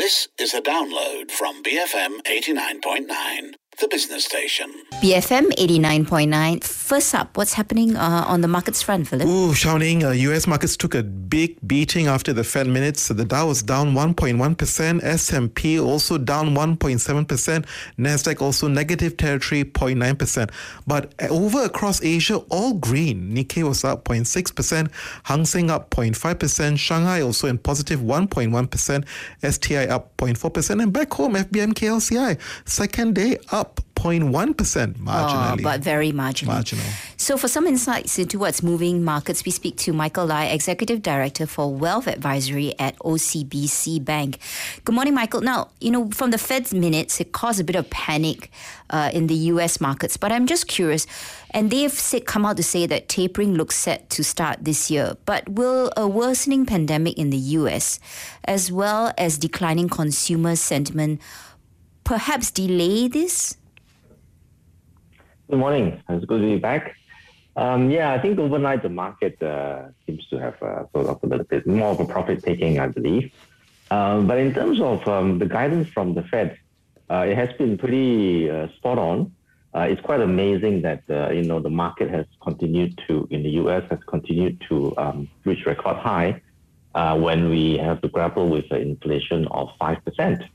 This is a download from BFM 89.9, the business station. BFM 89.9. First up, what's happening on the markets front, Philip? Xiaoning, US markets took a big beating after the Fed minutes. The Dow was down 1.1%, S&P also down 1.7%, Nasdaq also negative territory, 0.9%. But over across Asia, all green. Nikkei was up 0.6%, Hang Seng up 0.5%, Shanghai also in positive 1.1%, STI up 0.4%, and back home, FBM KLCI, second day up 0.1% marginally. But very marginal. So for some insights into what's moving markets, we speak to Michael Lai, Executive Director for Wealth Advisory at OCBC Bank. Good morning, Michael. Now, from the Fed's minutes, it caused a bit of panic in the US markets. But I'm just curious, and they've come out to say that tapering looks set to start this year. But will a worsening pandemic in the US, as well as declining consumer sentiment, perhaps delay this? Good morning. It's good to be back. I think overnight the market seems to have sort of a little bit more of a profit taking, I believe. But in terms of the guidance from the Fed, it has been pretty spot on. It's quite amazing that the market has continued to, in the US, has continued to reach record high when we have to grapple with inflation of 5%.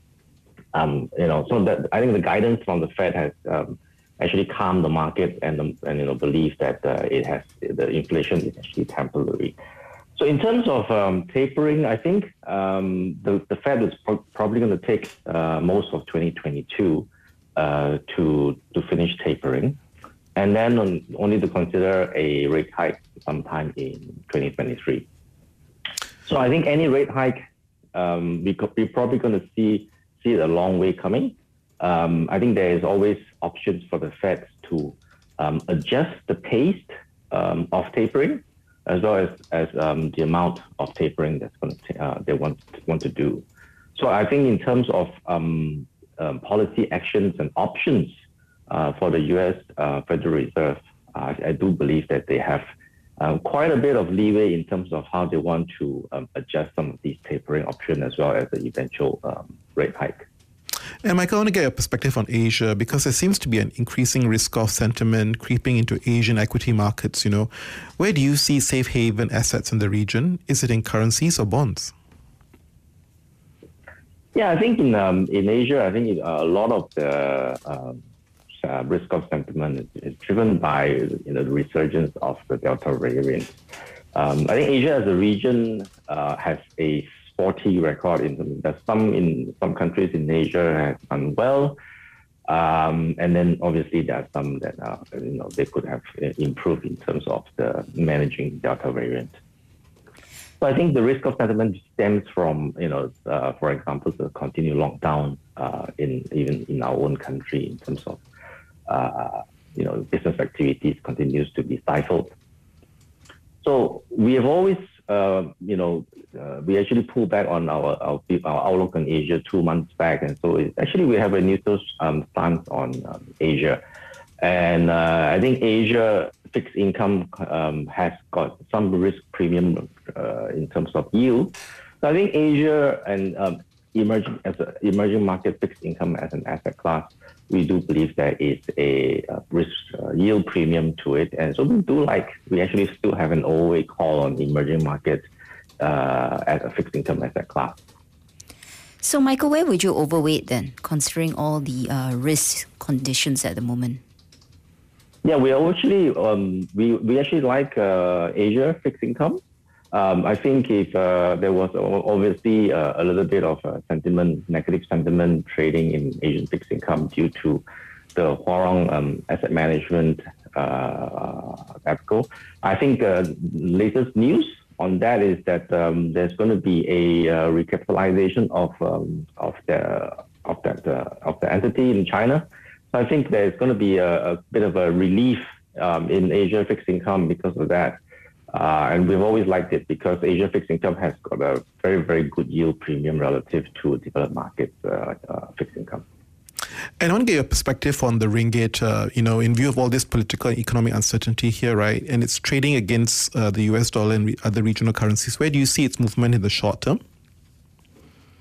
So that I think the guidance from the Fed has actually calmed the market and believe that the inflation is actually temporary. So in terms of tapering, I think the Fed is probably going to take most of 2022 to finish tapering, and then only to consider a rate hike sometime in 2023. So I think any rate hike, we're probably going to see it a long way coming. I think there is always options for the Fed to adjust the pace of tapering, as well as the amount of tapering that's going to they want to do. So I think in terms of policy actions and options for the U.S. Federal Reserve, I do believe that they have quite a bit of leeway in terms of how they want to adjust some of these tapering options, as well as the eventual rate hike. And Michael, I want to get your perspective on Asia, because there seems to be an increasing risk-off sentiment creeping into Asian equity markets. Where do you see safe haven assets in the region? Is it in currencies or bonds? Yeah, I think in Asia, I think a lot of the risk-off sentiment is driven by the resurgence of the Delta variant. I think Asia as a region has a sporty record in some countries in Asia have done well, and then obviously there are some that they could have improved in terms of the managing Delta variant. So I think the risk of sentiment stems from for example, the continued lockdown even in our own country, in terms of business activities continues to be stifled. So we have always we actually pulled back on our outlook on Asia 2 months back, and so we have a neutral stance on Asia, and I think Asia fixed income has got some risk premium in terms of yield. So I think Asia and emerging market fixed income as an asset class, we do believe there is a risk yield premium to it, and so we actually still have an overweight call on emerging markets as a fixed income asset class. So, Michael, where would you overweight then, considering all the risk conditions at the moment? Yeah, we actually like Asia fixed income. I think if there was obviously a little bit of negative sentiment trading in Asian fixed income due to the Huarong asset management APCO. I think latest news on that is that there's going to be a recapitalization of the entity in China. So I think there's going to be a bit of a relief in Asia fixed income because of that. And we've always liked it because Asia fixed income has got a very, very good yield premium relative to developed markets fixed income. And I want to get your perspective on the ringgit, in view of all this political and economic uncertainty here, right? And it's trading against the US dollar and other regional currencies. Where do you see its movement in the short term?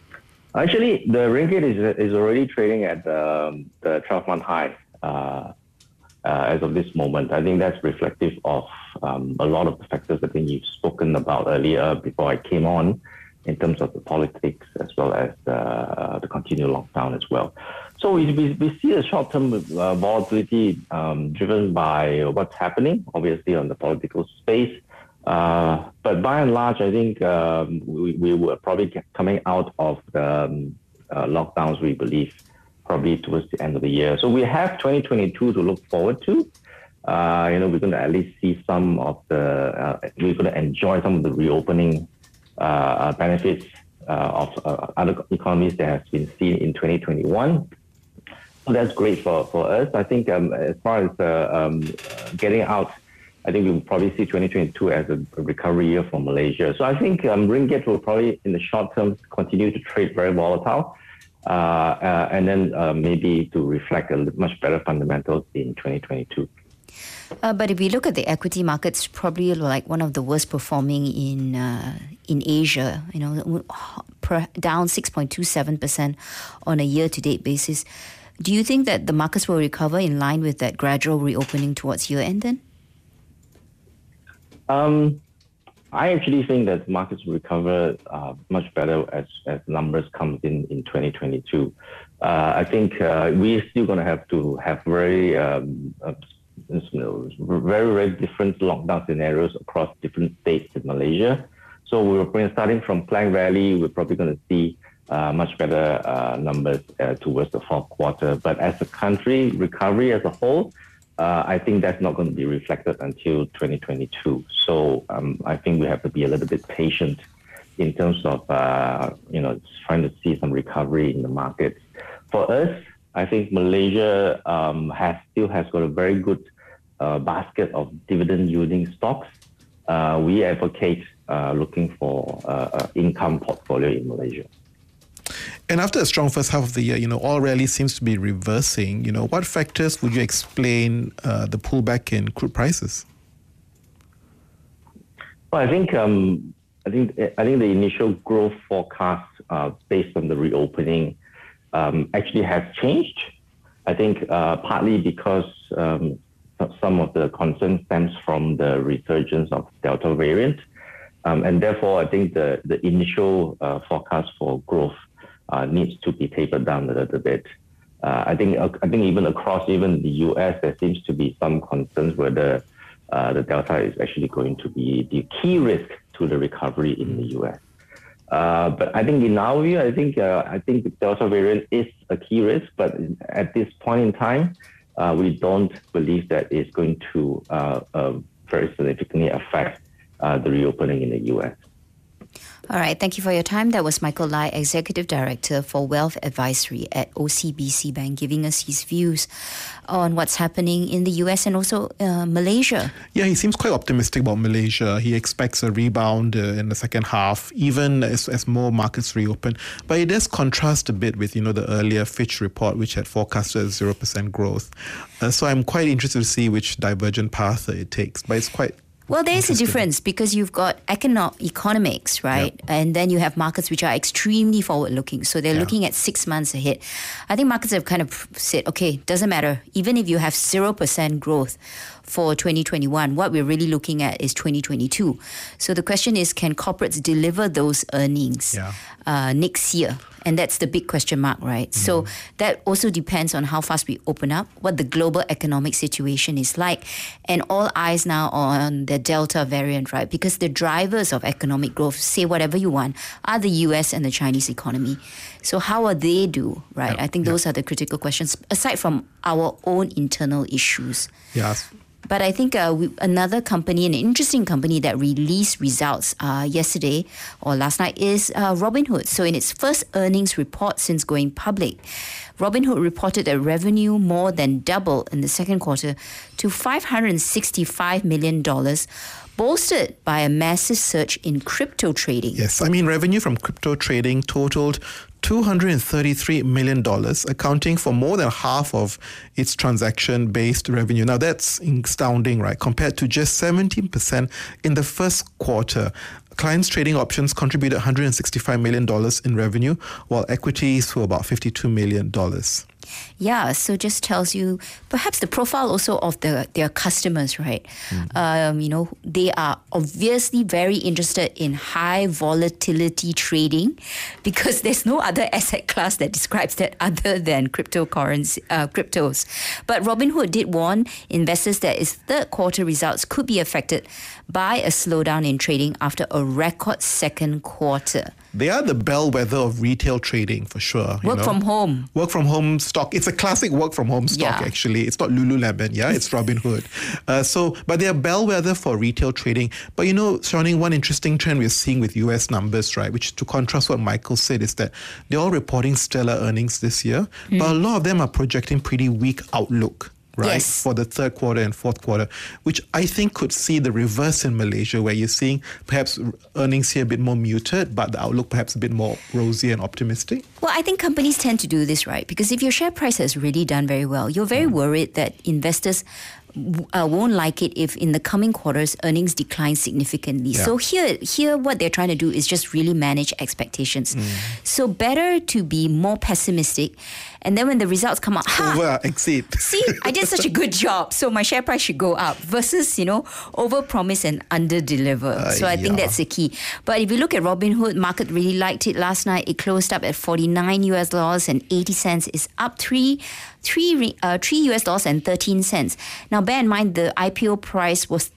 Actually, the ringgit is already trading at the 12-month high as of this moment. I think that's reflective of a lot of the factors I think you've spoken about earlier before I came on, in terms of the politics as well as the continued lockdown as well. So we see a short-term volatility driven by what's happening, obviously, on the political space. But by and large, I think we were probably coming out of the lockdowns, we believe, probably towards the end of the year. So we have 2022 to look forward to. We're going to at least see some of we're going to enjoy some of the reopening benefits of other economies that has been seen in 2021. So that's great for us. I think as far as getting out, I think we will probably see 2022 as a recovery year for Malaysia. So I think ringgit will probably, in the short term, continue to trade very volatile, and then maybe to reflect a much better fundamentals in 2022. But if we look at the equity markets, probably like one of the worst performing in Asia. Down 6.27% on a year-to-date basis. Do you think that the markets will recover in line with that gradual reopening towards year-end then? I actually think that markets will recover much better as numbers come in 2022. I think we're still going to have very, very different lockdown scenarios across different states in Malaysia. So we're starting from Klang Valley. We're probably going to see much better numbers towards the fourth quarter. But as a country, recovery as a whole, I think that's not going to be reflected until 2022. So I think we have to be a little bit patient in terms of trying to see some recovery in the markets. For us, I think Malaysia still has got a very good basket of dividend yielding stocks. We advocate looking for income portfolio in Malaysia. And after a strong first half of the year, oil rally seems to be reversing. What factors would you explain the pullback in crude prices? Well, I think the initial growth forecast based on the reopening actually has changed. I think partly because some of the concern stems from the resurgence of Delta variant, and therefore I think the initial forecast for growth needs to be tapered down a little bit. I think even across even the US, there seems to be some concerns whether the Delta is actually going to be the key risk to the recovery in the US. But I think in our view, I think the Delta variant is a key risk, but at this point in time, we don't believe that it's going to very significantly affect the reopening in the US. All right, thank you for your time. That was Michael Lai, Executive Director for Wealth Advisory at OCBC Bank, giving us his views on what's happening in the US and also Malaysia. Yeah, he seems quite optimistic about Malaysia. He expects a rebound in the second half, even as more markets reopen. But it does contrast a bit with, the earlier Fitch report, which had forecasted 0% growth. So I'm quite interested to see which divergent path it takes. But it's quite... Well, there's a difference because you've got economics, right? Yep. And then you have markets which are extremely forward-looking. So they're looking at 6 months ahead. I think markets have kind of said, okay, doesn't matter. Even if you have 0% growth for 2021, what we're really looking at is 2022. So the question is, can corporates deliver those earnings next year? And that's the big question mark, right? Mm-hmm. So that also depends on how fast we open up, what the global economic situation is like, and all eyes now on the Delta variant, right? Because the drivers of economic growth, say whatever you want, are the US and the Chinese economy. So how will they do, right? I think those are the critical questions, aside from our own internal issues. Yes. But I think another company, an interesting company that released results yesterday or last night is Robinhood. So in its first earnings report since going public, Robinhood reported that revenue more than doubled in the second quarter to $565 million, bolstered by a massive surge in crypto trading. Yes, revenue from crypto trading totaled $233 million, accounting for more than half of its transaction-based revenue. Now, that's astounding, right? Compared to just 17% in the first quarter. Clients trading options contributed $165 million in revenue, while equities were about $52 million. Yeah, so just tells you perhaps the profile also of their customers, right? They are obviously very interested in high volatility trading because there's no other asset class that describes that other than cryptos. But Robinhood did warn investors that its third quarter results could be affected by a slowdown in trading after a record second quarter. They are the bellwether of retail trading for sure. Work from home stock. It's a classic work from home stock, actually. It's not Lululemon, it's Robinhood. But they are bellwether for retail trading. But Shawnee, one interesting trend we're seeing with US numbers, right, which to contrast what Michael said, is that they're all reporting stellar earnings this year, but a lot of them are projecting pretty weak outlook. Right, yes, for the third quarter and fourth quarter, which I think could see the reverse in Malaysia, where you're seeing perhaps earnings here a bit more muted, but the outlook perhaps a bit more rosy and optimistic. Well, I think companies tend to do this, right? Because if your share price has really done very well, you're very worried that investors won't like it if in the coming quarters earnings decline significantly. Yeah. So here what they're trying to do is just really manage expectations. So better to be more pessimistic, and then when the results come out, exceed. See, I did such a good job, so my share price should go up, versus over-promise and under-deliver. So I think that's the key. But if you look at Robinhood, market really liked it last night. It closed up at $49.80. It's up $3 and 13 cents. Now, bear in mind the IPO price was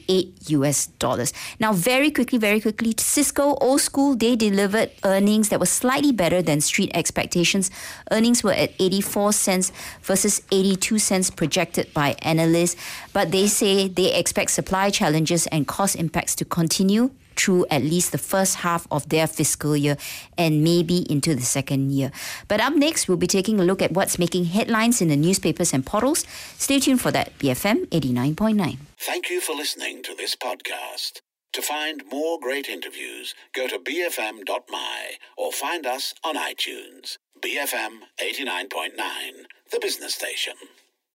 $38. Now, very quickly, Cisco, old school, they delivered earnings that were slightly better than street expectations. Earnings were at 84 cents versus 82 cents projected by analysts. But they say they expect supply challenges and cost impacts to continue through at least the first half of their fiscal year and maybe into the second year. But up next, we'll be taking a look at what's making headlines in the newspapers and portals. Stay tuned for that. BFM 89.9. Thank you for listening to this podcast. To find more great interviews, go to bfm.my or find us on iTunes. BFM 89.9, the business station.